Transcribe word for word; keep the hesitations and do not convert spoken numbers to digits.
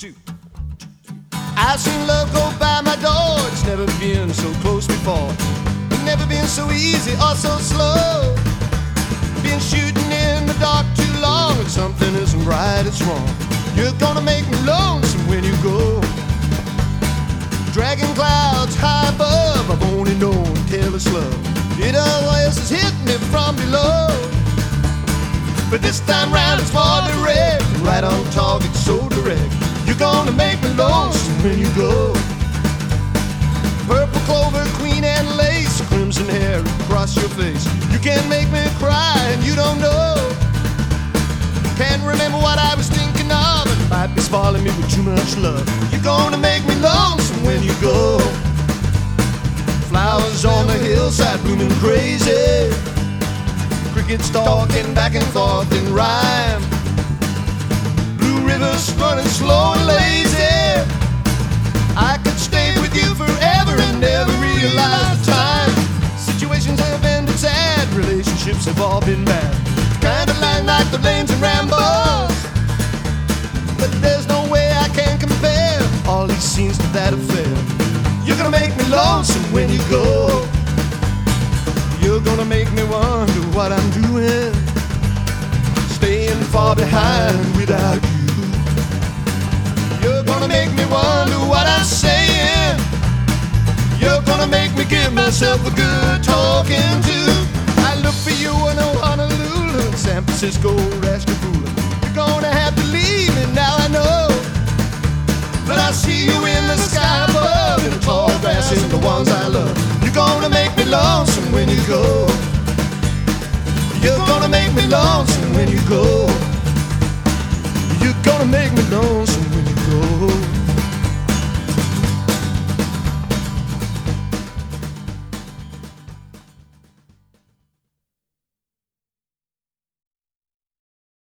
two. I've seen love go by my door. It's never been so close before. It's never been so easy or so slow. Been shooting in the dark too long. When something isn't right, it's wrong. You're gonna make me lonesome when you go. Dragging clouds high above, I've only known careless love. It always has hit me from below. But this time round it's more direct. Right on target, so direct. You're gonna make me lonesome when you go. Purple clover, queen and lace, crimson hair across your face. You can make me cry and you don't know. Can't remember what I was thinking of. It might be spoiling me with too much love. You're gonna make me lonesome when you go. Flowers on the hillside blooming crazy. Crickets talking back and forth in rhyme. Blue rivers running slow and lazy. I could stay with you forever and never realize the time. Situations have ended sad, relationships have all been bad. Kind of like, like the Lanes and Rambos. But there's no way I can compare all these scenes to that affair. You're gonna make me lonesome when you go. You're gonna make me wonder what I'm doing, staying far behind without you. You're gonna make me wonder what I'm saying. You're gonna make me give myself a good talking to. I look for you in Honolulu, San Francisco, Rascapula. You're gonna have to leave me now, I know. But I see you in the sky above, in the tall grass and the ones I love. You're gonna make me lonesome when you go. You're gonna make me lonesome when you go. You're gonna make me lonesome when you go.